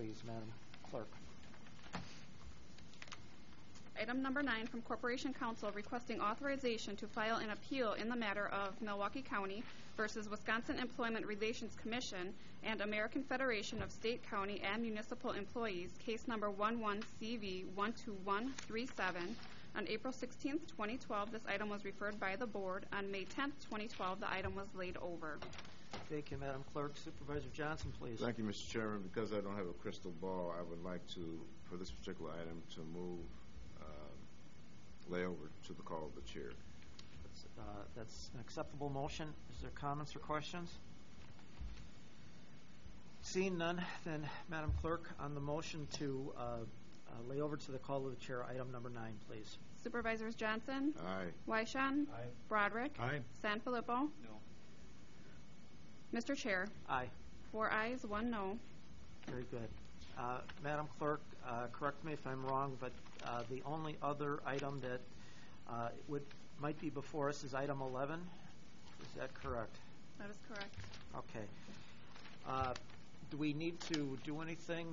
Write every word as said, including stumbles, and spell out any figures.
please, Madam Clerk. Item number nine from Corporation Counsel requesting authorization to file an appeal in the matter of Milwaukee County versus Wisconsin Employment Relations Commission and American Federation of State, County, and Municipal Employees, case number eleven C V one two one three seven. On April sixteenth, twenty twelve, this item was referred by the board. On May tenth, twenty twelve, the item was laid over. Thank you, Madam Clerk. Supervisor Johnson, please. Thank you, Mister Chairman. Because I don't have a crystal ball, I would like to, for this particular item, to move uh, layover to the call of the chair. That's, uh, that's an acceptable motion. Is there comments or questions? Seeing none, then, Madam Clerk, on the motion to uh, uh, lay over to the call of the chair, item number nine, please. Supervisors Johnson? Aye. Weishan? Aye. Broderick? Aye. Sanfilippo? No. Mister Chair? Aye. Four ayes, one no. Very good. Uh, Madam Clerk, uh, correct me if I'm wrong, but uh, the only other item that uh, would might be before us is item eleven. Is that correct? That is correct. Okay. Uh, do we need to do anything